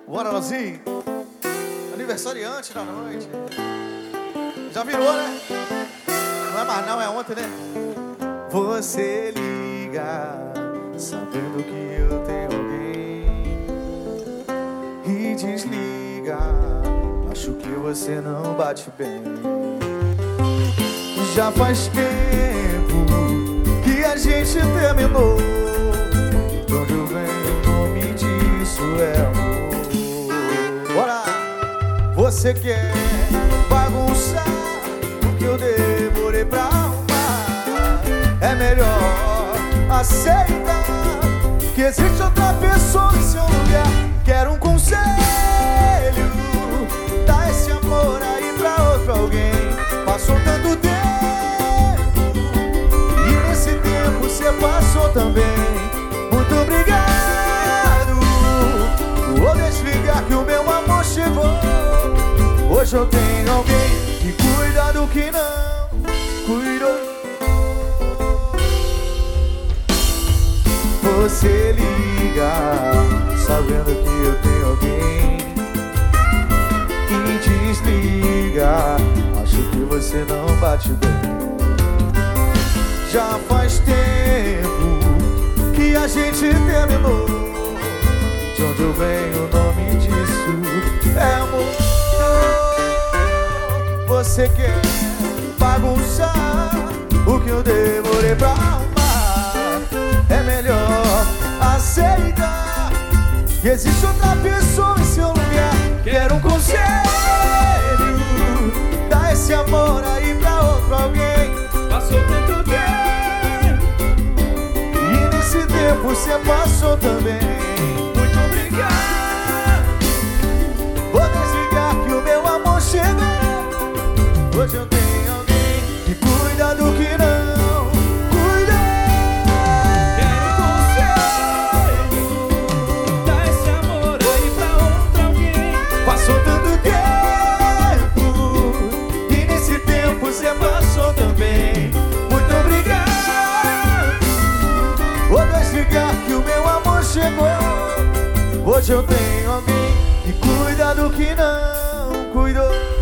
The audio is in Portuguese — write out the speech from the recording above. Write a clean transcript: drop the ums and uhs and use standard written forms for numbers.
Bora, Lozinho. Aniversariante da noite. Já virou, né? Não é mais não, é ontem, né? Você liga sabendo que eu tenho alguém e desliga, acho que você não bate bem. Já faz tempo que a gente terminou. De onde eu venho, o nome disso é amor. Bora! Você quer bagunçar o que eu demorei pra arrumar. É melhor aceitar que existe outra pessoa em seu lugar. Quero um conselho, dá esse amor aí pra outro alguém. Passou tanto tempo e nesse tempo você passou também. Muito obrigado. Vou desligar que o meu amor chegou. Hoje eu tenho alguém que cuida do que não cuidou. Você liga sabendo que eu tenho alguém e desliga, acho que você não bate bem. Já faz tempo que a gente terminou. De onde eu venho, o nome disso é amor. Você quer bagunçar o que eu demorei pra arrumar. É melhor aceitar que existe outra pessoa em seu lugar. Quero um conselho, dá esse amor aí pra outro alguém. Passou tanto tempo e nesse tempo você passou também. Muito obrigado. Vou desligar que o meu amor chegou. Hoje eu tenho alguém que cuida do que não cuida. Quero conselho, dá esse amor aí pra outro alguém. Passou tanto tempo e nesse tempo você passou também. Muito obrigado. Vou desligar que o meu amor chegou. Hoje eu tenho alguém que cuida do que não cuidou.